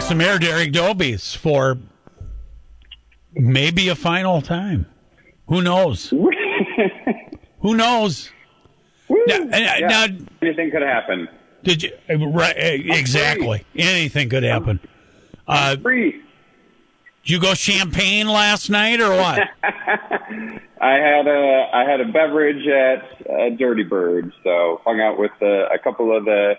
Jackson Mayor Derek Dobies for maybe a final time. Who knows? Who knows? Now, anything could happen. Did you? Right, exactly. Anything could happen. Free. Did you go champagne last night or what? I had a beverage at Dirty Bird, so hung out with a couple of the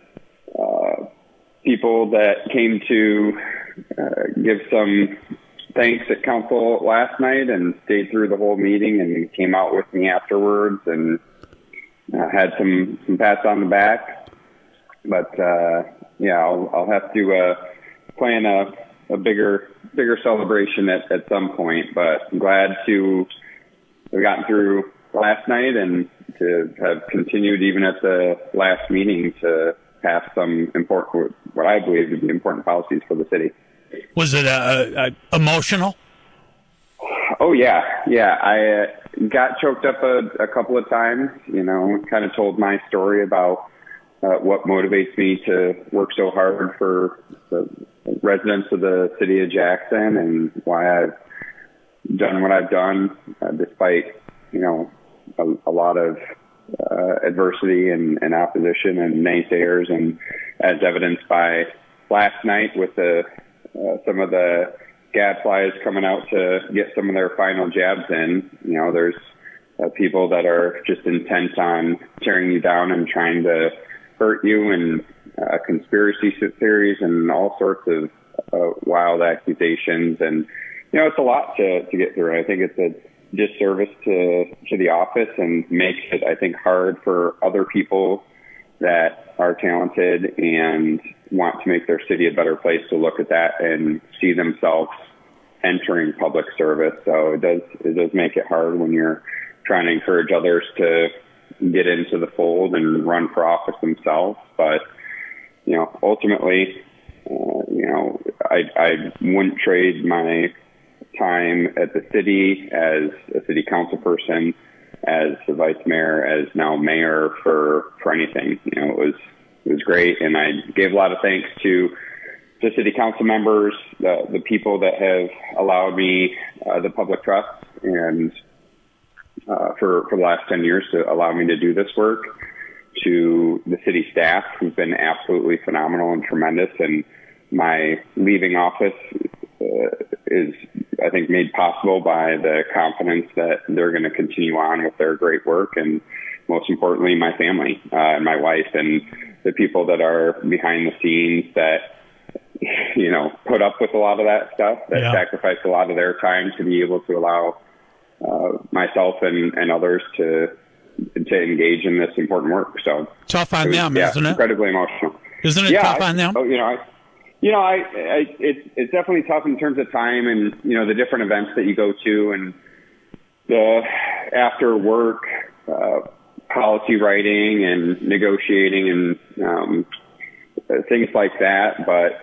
people that came to give some thanks at council last night and stayed through the whole meeting and came out with me afterwards and had some pats on the back. But I'll have to plan a bigger celebration at some point. But I'm glad to have gotten through last night and to have continued even at the last meeting to pass some important, what I believe to be important policies for the city. Was it emotional? Oh, yeah. I got choked up a couple of times, kind of told my story about what motivates me to work so hard for the residents of the city of Jackson and why I've done what I've done, despite, a lot of adversity and opposition and naysayers, and as evidenced by last night with some of the gadflies coming out to get some of their final jabs in. There's people that are just intent on tearing you down and trying to hurt you, and conspiracy theories and all sorts of wild accusations. And, it's a lot to get through. I think it's a disservice to the office and makes it, I think, hard for other people that are talented and want to make their city a better place to look at that and see themselves entering public service. So it does make it hard when you're trying to encourage others to get into the fold and run for office themselves. But, ultimately, I wouldn't trade my time at the city as a city council person, as the vice mayor, as now mayor for anything. It was great. And I gave a lot of thanks to the city council members, the people that have allowed me the public trust and for the last 10 years to allow me to do this work, to the city staff who've been absolutely phenomenal and tremendous. And my leaving office is, I think, made possible by the confidence that they're going to continue on with their great work. And most importantly, my family, and my wife, and the people that are behind the scenes that, put up with a lot of that stuff, that sacrifice a lot of their time to be able to allow myself and others to engage in this important work. So tough on them, isn't it? Incredibly emotional. Isn't it tough on them? It's definitely tough in terms of time and, the different events that you go to and the after work policy writing and negotiating and things like that. But,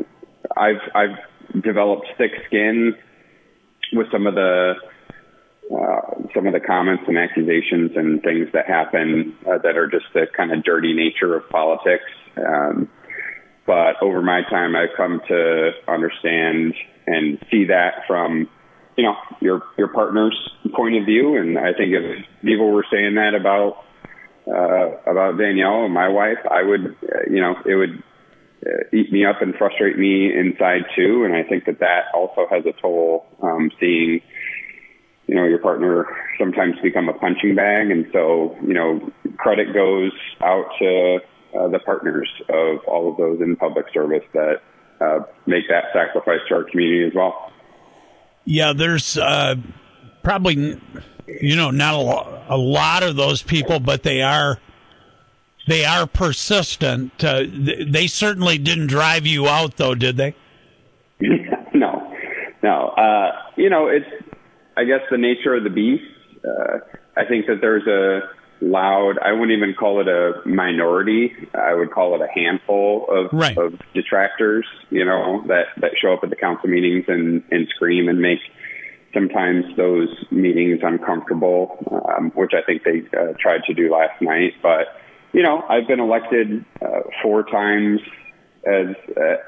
I've developed thick skin with some of the comments and accusations and things that happen that are just the kind of dirty nature of politics. But over my time, I've come to understand and see that from, your partner's point of view. And I think if people were saying that about Danielle and my wife, I would, it would eat me up and frustrate me inside too. And I think that also has a toll, seeing, your partner sometimes become a punching bag. And so, credit goes out to the partners of all of those in public service that make that sacrifice to our community as well. Yeah, there's probably, not a lot of those people, but they are persistent. They certainly didn't drive you out, though, did they? No. It's, I guess, the nature of the beast. I think that there's a loud, I wouldn't even call it a minority. I would call it a handful of detractors, that show up at the council meetings and scream and make sometimes those meetings uncomfortable, which I think they tried to do last night. But, I've been elected 4 times as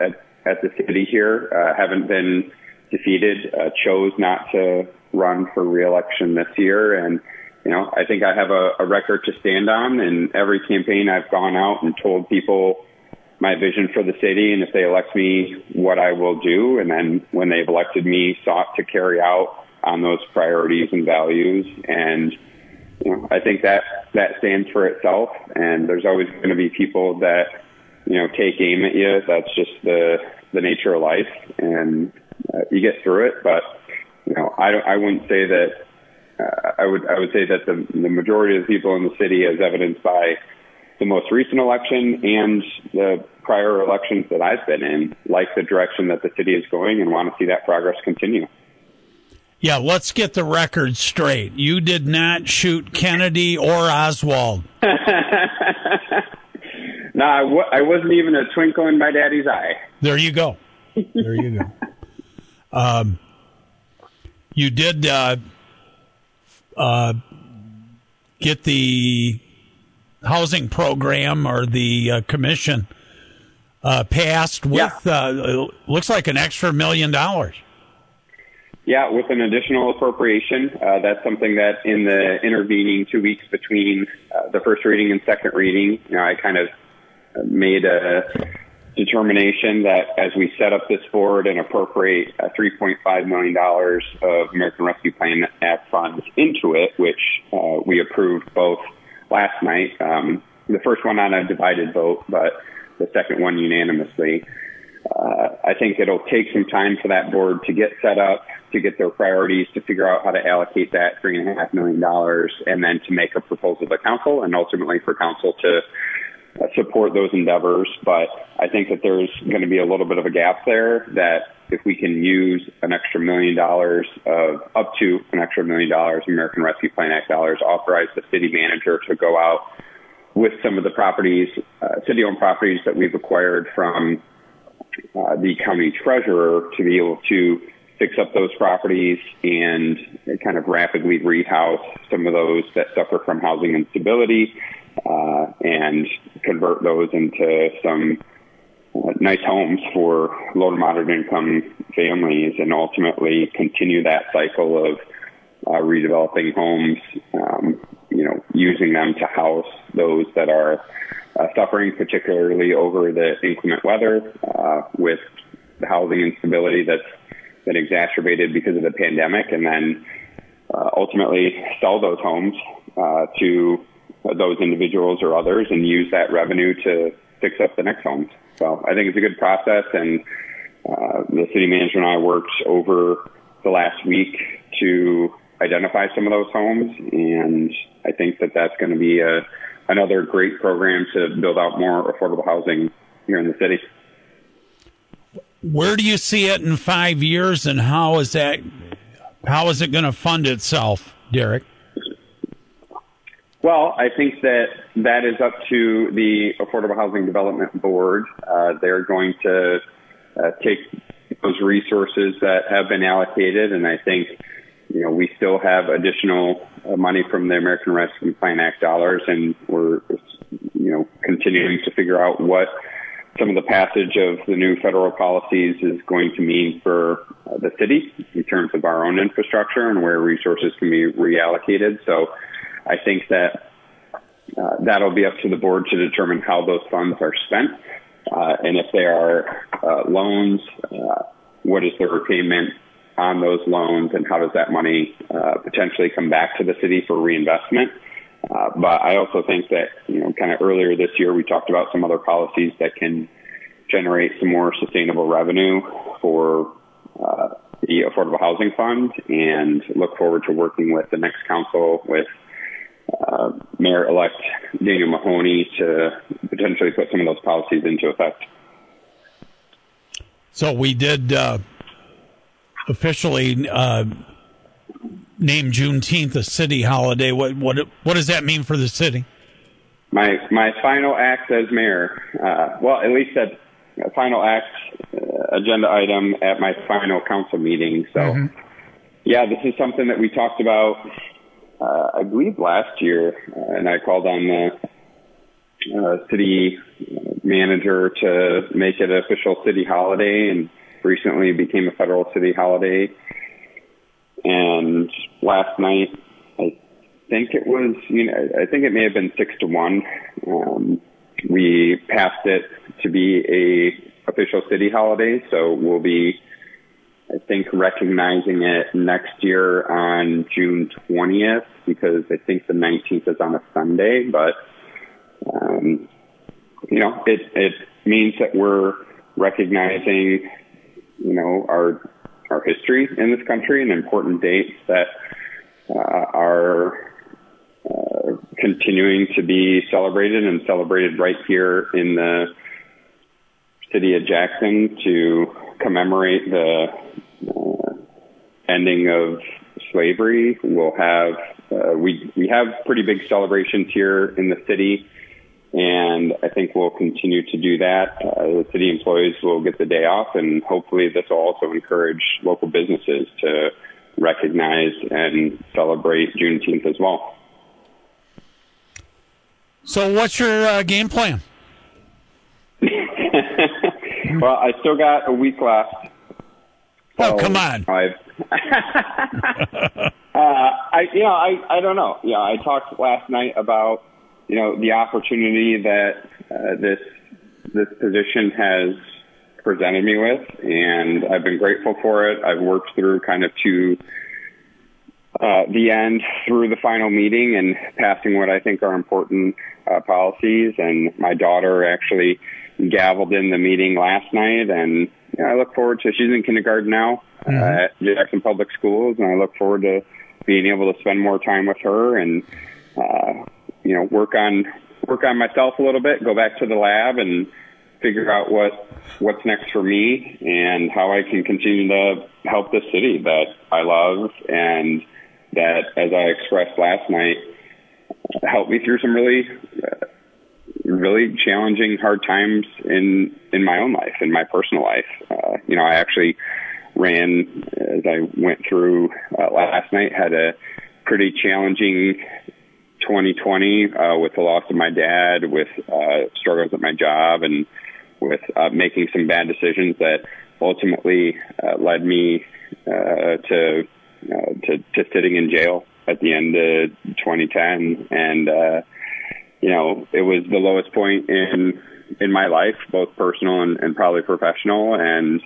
at the city here. Haven't been defeated. Chose not to run for re-election this year, and I think I have a record to stand on. In every campaign, I've gone out and told people my vision for the city, and if they elect me, what I will do. And then when they've elected me, sought to carry out on those priorities and values. And I think that stands for itself. And there's always going to be people that take aim at you. That's just the nature of life, and you get through it. But I wouldn't say that. I would say that the majority of the people in the city, as evidenced by the most recent election and the prior elections that I've been in, like the direction that the city is going and want to see that progress continue. Yeah, let's get the record straight. You did not shoot Kennedy or Oswald. No, I wasn't even a twinkle in my daddy's eye. There you go. There you go. You did get the housing program or the commission passed with, looks like an extra $1 million. Yeah, with an additional appropriation. That's something that in the intervening 2 weeks between the first reading and second reading, I kind of made a determination that as we set up this board and appropriate $3.5 million of American Rescue Plan Act funds into it, which we approved both last night, the first one on a divided vote, but the second one unanimously. I think it'll take some time for that board to get set up, to get their priorities, to figure out how to allocate that $3.5 million, and then to make a proposal to council, and ultimately for council to support those endeavors. But I think that there's going to be a little bit of a gap there, that if we can use an extra $1 million up to an extra $1 million American Rescue Plan Act dollars, authorize the city manager to go out with some of the properties, city-owned properties that we've acquired from the county treasurer, to be able to fix up those properties and kind of rapidly rehouse some of those that suffer from housing instability, and convert those into some nice homes for low to moderate income families, and ultimately continue that cycle of redeveloping homes, using them to house those that are suffering, particularly over the inclement weather, with the housing instability that's been exacerbated because of the pandemic, and then ultimately sell those homes to those individuals or others and use that revenue to fix up the next homes. So I think it's a good process, and the city manager and I worked over the last week to identify some of those homes, and I think that that's going to be another great program to build out more affordable housing here in the city. Where do you see it in 5 years, and how is it going to fund itself, Derek? Well, I think that is up to the Affordable Housing Development Board. They're going to take those resources that have been allocated, and I think we still have additional money from the American Rescue Plan Act dollars, and we're continuing to figure out what some of the passage of the new federal policies is going to mean for the city in terms of our own infrastructure and where resources can be reallocated. So I think that that'll be up to the board to determine how those funds are spent. And if there are loans, what is the repayment on those loans, and how does that money potentially come back to the city for reinvestment? But I also think that, kind of earlier this year, we talked about some other policies that can generate some more sustainable revenue for the Affordable Housing Fund, and look forward to working with the next council, with Mayor-elect Daniel Mahoney, to potentially put some of those policies into effect. So we did officially name Juneteenth a city holiday. What does that mean for the city? My final act as mayor, at least that final act agenda item at my final council meeting. So, yeah, this is something that we talked about, I believe last year, and I called on the city manager to make it an official city holiday, and recently became a federal city holiday. And last night, I think it may have been 6-1. We passed it to be a official city holiday, so we'll be, I think, recognizing it next year on June 20th, because I think the 19th is on a Sunday. But it means that we're recognizing, our history in this country and important dates that are continuing to be celebrated right here in the city of Jackson to commemorate the ending of slavery. We'll have we have pretty big celebrations here in the city, and I think we'll continue to do that. The city employees will get the day off, and hopefully this will also encourage local businesses to recognize and celebrate Juneteenth as well. So what's your game plan? Well, I still got a week left. Oh, come on. I don't know. Yeah, I talked last night about, the opportunity that this position has presented me with, and I've been grateful for it. I've worked through kind of to the end through the final meeting and passing what I think are important policies. And my daughter actually gavelled in the meeting last night, and I look forward to, she's in kindergarten now at Jackson Public Schools, and I look forward to being able to spend more time with her and, work on myself a little bit, go back to the lab and figure out what's next for me and how I can continue to help the city that I love, and that, as I expressed last night, helped me through some really challenging, hard times in my own life, in my personal life. I actually ran, as I went through last night, had a pretty challenging 2020 with the loss of my dad, with struggles at my job, and with making some bad decisions that ultimately led me to sitting in jail at the end of 2010. And it was the lowest point in my life, both personal and probably professional. And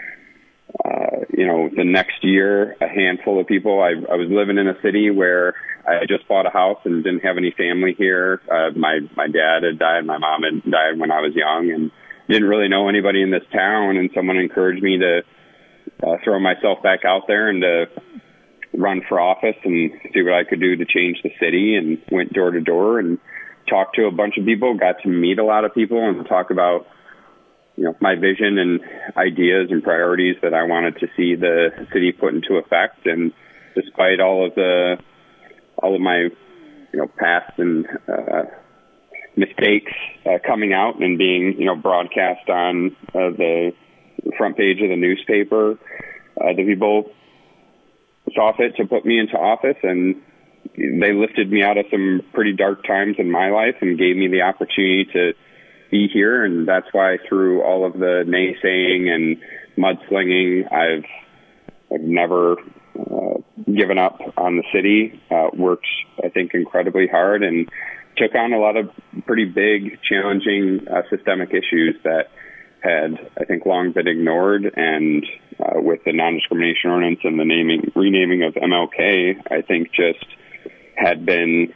the next year, a handful of people, I was living in a city where I just bought a house and didn't have any family here. My dad had died. My mom had died when I was young, and didn't really know anybody in this town. And someone encouraged me to throw myself back out there and to run for office and see what I could do to change the city, and went door to door and talked to a bunch of people, got to meet a lot of people and talk about, my vision and ideas and priorities that I wanted to see the city put into effect. And despite all of my, past and mistakes coming out and being, broadcast on the front page of the newspaper, the people saw fit to put me into office, and they lifted me out of some pretty dark times in my life and gave me the opportunity to be here. And that's why, through all of the naysaying and mudslinging, I've never given up on the city. Worked, I think, incredibly hard, and took on a lot of pretty big, challenging systemic issues that had, I think, long been ignored. And with the non-discrimination ordinance and the renaming of MLK, I think just had been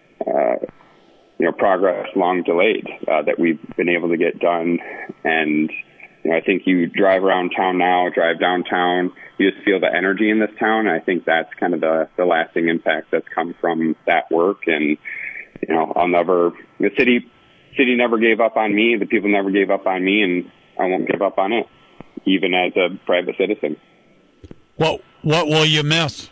progress long delayed that we've been able to get done. And I think you drive around town now, drive downtown, you just feel the energy in this town. I think that's kind of the lasting impact that's come from that work. And the city never gave up on me, the people never gave up on me, and I won't give up on it, even as a private citizen. What will you miss?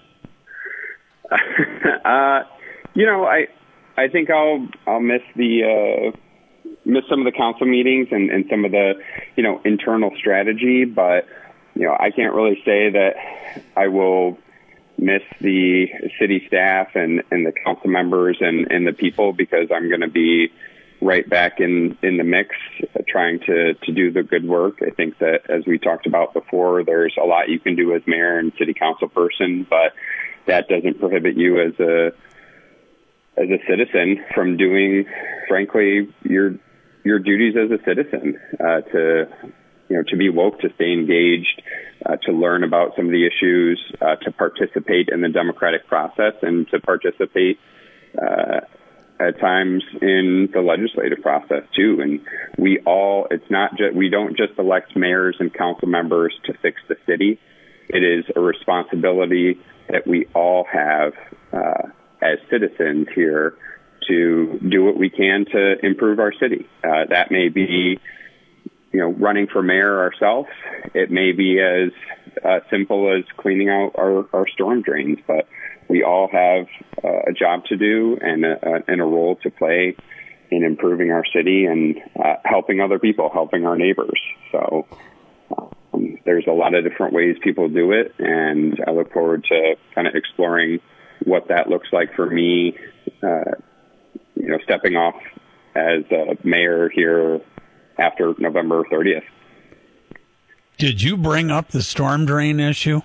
I think I'll miss miss some of the council meetings and some of the, internal strategy, but, I can't really say that I will miss the city staff and the council members and the people, because I'm going to be right back in the mix, trying to do the good work. I think that, as we talked about before, there's a lot you can do as mayor and city council person, but that doesn't prohibit you as a citizen from doing, frankly, your duties as a citizen, to be woke, to stay engaged, to learn about some of the issues, to participate in the democratic process, and to participate at times in the legislative process too. And we don't just elect mayors and council members to fix the city. It is a responsibility that we all have as citizens here to do what we can to improve our city. That may be, running for mayor ourselves. It may be as simple as cleaning out our storm drains, but we all have a job to do and a role to play in improving our city and helping other people, helping our neighbors. So there's a lot of different ways people do it, and I look forward to kind of exploring what that looks like for me, stepping off as a mayor here after November 30th. Did you bring up the storm drain issue?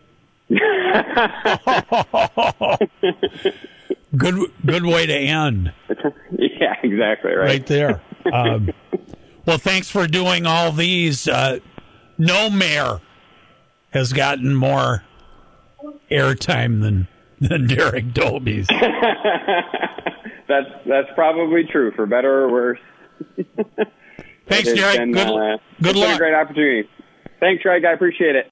Good way to end. Yeah, exactly. Right there. Well, thanks for doing all these. No mayor has gotten more airtime than Derek Dobies. That's probably true, for better or worse. Thanks, Derek. Good luck. It's been a great opportunity. Thanks, Greg. I appreciate it.